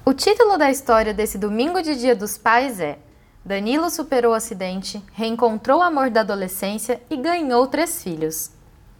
O título da história desse domingo de Dia dos Pais é Danilo superou o acidente, reencontrou o amor da adolescência e ganhou 3 filhos.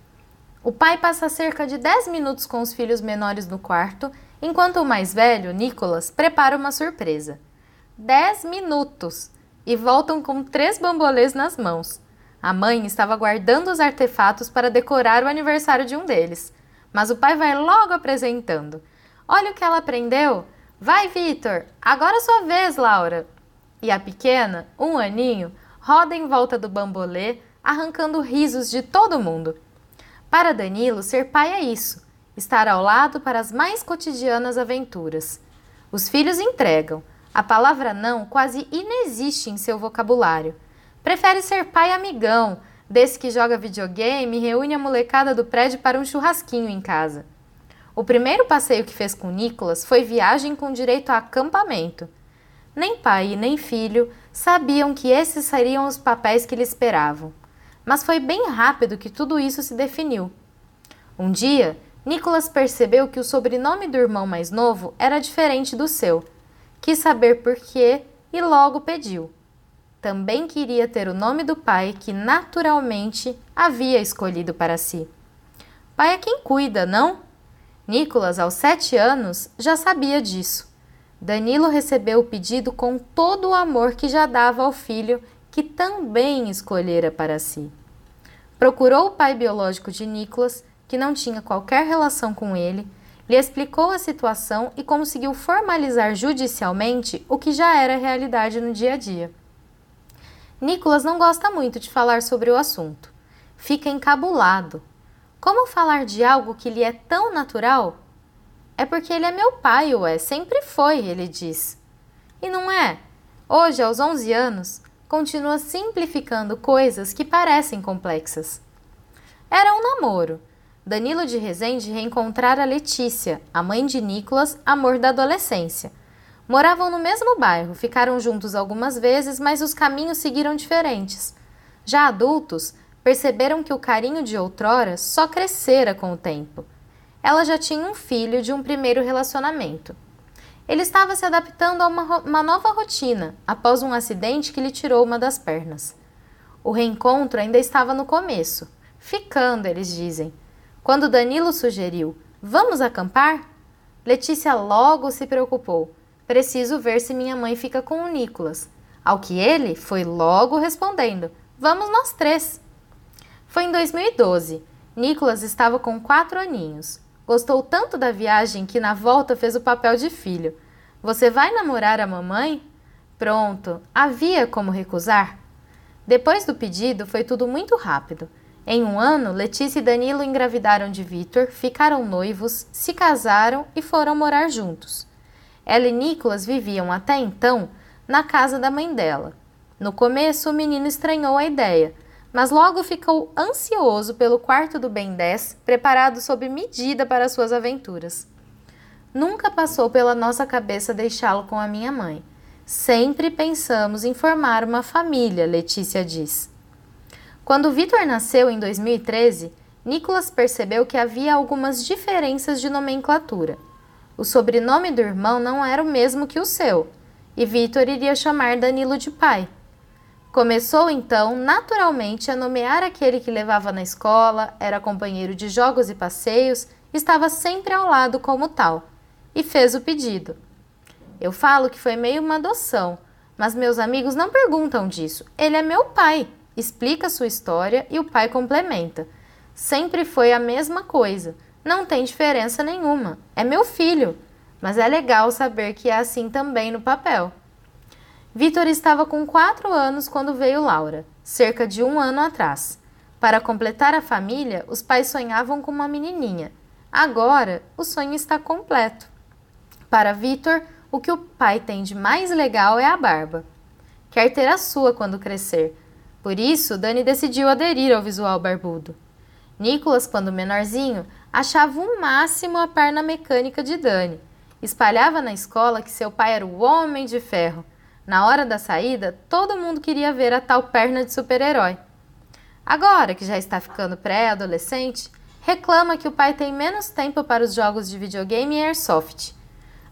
O pai passa cerca de 10 minutos com os filhos menores no quarto, enquanto o mais velho, Nicolas, prepara uma surpresa. 10 minutos! E voltam com 3 bambolês nas mãos. A mãe estava guardando os artefatos para decorar o aniversário de um deles, mas o pai vai logo apresentando. Olha o que ela aprendeu! Vai, Vitor! Agora é sua vez, Laura! E a pequena, 1 aninho, roda em volta do bambolê, arrancando risos de todo mundo. Para Danilo, ser pai é isso, estar ao lado para as mais cotidianas aventuras. Os filhos entregam. A palavra não quase inexiste em seu vocabulário. Prefere ser pai amigão, desse que joga videogame e reúne a molecada do prédio para um churrasquinho em casa. O primeiro passeio que fez com Nicolas foi viagem com direito a acampamento. Nem pai e nem filho sabiam que esses seriam os papéis que lhe esperavam. Mas foi bem rápido que tudo isso se definiu. Um dia, Nicolas percebeu que o sobrenome do irmão mais novo era diferente do seu. Quis saber por quê e logo pediu. Também queria ter o nome do pai que naturalmente havia escolhido para si. Pai é quem cuida, não? Nicolas, aos 7 anos, já sabia disso. Danilo recebeu o pedido com todo o amor que já dava ao filho, que também escolhera para si. Procurou o pai biológico de Nicolas, que não tinha qualquer relação com ele, lhe explicou a situação e conseguiu formalizar judicialmente o que já era realidade no dia a dia. Nicolas não gosta muito de falar sobre o assunto. Fica encabulado. Como falar de algo que lhe é tão natural? É porque ele é meu pai, ué, sempre foi, ele diz. E não é. Hoje, aos 11 anos, continua simplificando coisas que parecem complexas. Era um namoro. Danilo de Rezende reencontrara Letícia, a mãe de Nicolas, amor da adolescência. Moravam no mesmo bairro, ficaram juntos algumas vezes, mas os caminhos seguiram diferentes. Já adultos, perceberam que o carinho de outrora só crescera com o tempo. Ela já tinha um filho de um primeiro relacionamento. Ele estava se adaptando a uma nova rotina, após um acidente que lhe tirou uma das pernas. O reencontro ainda estava no começo. Ficando, eles dizem. Quando Danilo sugeriu, vamos acampar? Letícia logo se preocupou. Preciso ver se minha mãe fica com o Nicolas. Ao que ele foi logo respondendo, vamos nós 3. Foi em 2012. Nicolas estava com 4 aninhos. Gostou tanto da viagem que na volta fez o papel de filho. Você vai namorar a mamãe? Pronto, havia como recusar? Depois do pedido, foi tudo muito rápido. Em 1 ano, Letícia e Danilo engravidaram de Vitor, ficaram noivos, se casaram e foram morar juntos. Ela e Nicolas viviam até então na casa da mãe dela. No começo, o menino estranhou a ideia, mas logo ficou ansioso pelo quarto do Ben 10, preparado sob medida para suas aventuras. Nunca passou pela nossa cabeça deixá-lo com a minha mãe. Sempre pensamos em formar uma família, Letícia diz. Quando Vitor nasceu em 2013, Nicolas percebeu que havia algumas diferenças de nomenclatura. O sobrenome do irmão não era o mesmo que o seu, e Vitor iria chamar Danilo de pai. Começou então, naturalmente, a nomear aquele que levava na escola, era companheiro de jogos e passeios, estava sempre ao lado como tal, e fez o pedido. Eu falo que foi meio uma adoção, mas meus amigos não perguntam disso. Ele é meu pai, explica sua história e o pai complementa. Sempre foi a mesma coisa, não tem diferença nenhuma, é meu filho, mas é legal saber que é assim também no papel. Vitor estava com 4 anos quando veio Laura, cerca de 1 ano atrás. Para completar a família, os pais sonhavam com uma menininha. Agora, o sonho está completo. Para Vitor, o que o pai tem de mais legal é a barba. Quer ter a sua quando crescer. Por isso, Dani decidiu aderir ao visual barbudo. Nicolas, quando menorzinho, achava o máximo a perna mecânica de Dani. Espalhava na escola que seu pai era o homem de ferro. Na hora da saída, todo mundo queria ver a tal perna de super-herói. Agora, que já está ficando pré-adolescente, reclama que o pai tem menos tempo para os jogos de videogame e airsoft.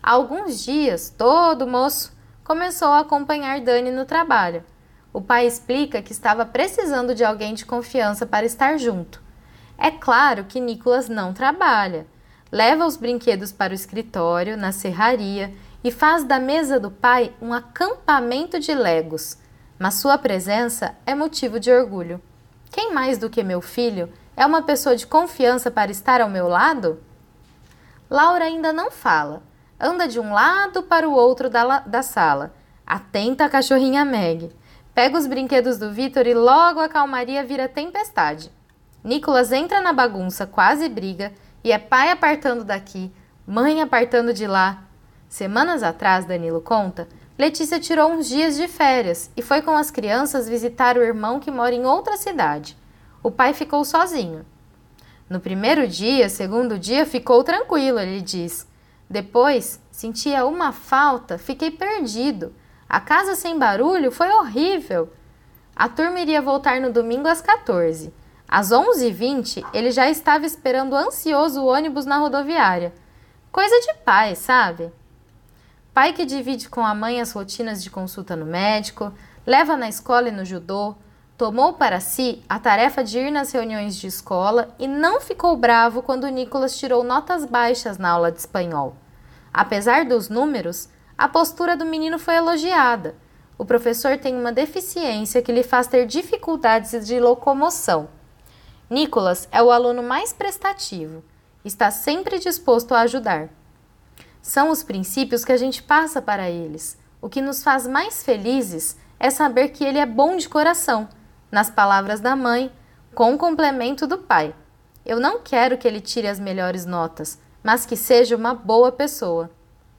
Há alguns dias, todo moço começou a acompanhar Dani no trabalho. O pai explica que estava precisando de alguém de confiança para estar junto. É claro que Nicolas não trabalha. Leva os brinquedos para o escritório, na serraria, e faz da mesa do pai um acampamento de legos. Mas sua presença é motivo de orgulho. Quem mais do que meu filho é uma pessoa de confiança para estar ao meu lado? Laura ainda não fala. Anda de um lado para o outro da sala. Atenta à cachorrinha Meg. Pega os brinquedos do Vitor e logo a calmaria vira tempestade. Nicolas entra na bagunça, quase briga, e é pai apartando daqui, mãe apartando de lá. Semanas atrás, Danilo conta, Letícia tirou uns dias de férias e foi com as crianças visitar o irmão que mora em outra cidade. O pai ficou sozinho. No primeiro dia, segundo dia, ficou tranquilo, ele diz. Depois, sentia uma falta, fiquei perdido. A casa sem barulho foi horrível. A turma iria voltar no domingo às 14. Às 11h20, ele já estava esperando ansioso o ônibus na rodoviária. Coisa de pai, sabe? Pai que divide com a mãe as rotinas de consulta no médico, leva na escola e no judô, tomou para si a tarefa de ir nas reuniões de escola e não ficou bravo quando Nicolas tirou notas baixas na aula de espanhol. Apesar dos números, a postura do menino foi elogiada. O professor tem uma deficiência que lhe faz ter dificuldades de locomoção. Nicolas é o aluno mais prestativo. Está sempre disposto a ajudar. São os princípios que a gente passa para eles. O que nos faz mais felizes é saber que ele é bom de coração, nas palavras da mãe, com complemento do pai. Eu não quero que ele tire as melhores notas, mas que seja uma boa pessoa.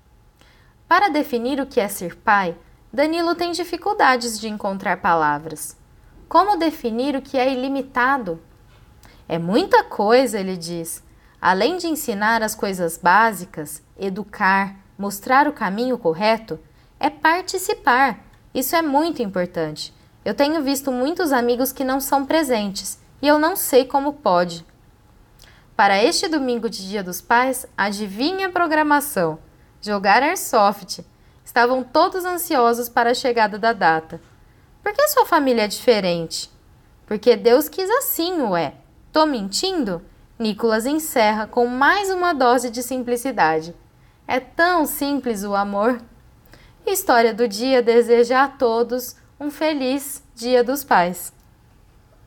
Para definir o que é ser pai, Danilo tem dificuldades de encontrar palavras. Como definir o que é ilimitado? É muita coisa, ele diz. Além de ensinar as coisas básicas, educar, mostrar o caminho correto, é participar. Isso é muito importante. Eu tenho visto muitos amigos que não são presentes e eu não sei como pode. Para este domingo de Dia dos Pais, adivinha a programação? Jogar airsoft. Estavam todos ansiosos para a chegada da data. Por que sua família é diferente? Porque Deus quis assim, ué. Tô mentindo? Nicolas encerra com mais uma dose de simplicidade. É tão simples o amor. História do dia deseja a todos um feliz Dia dos Pais.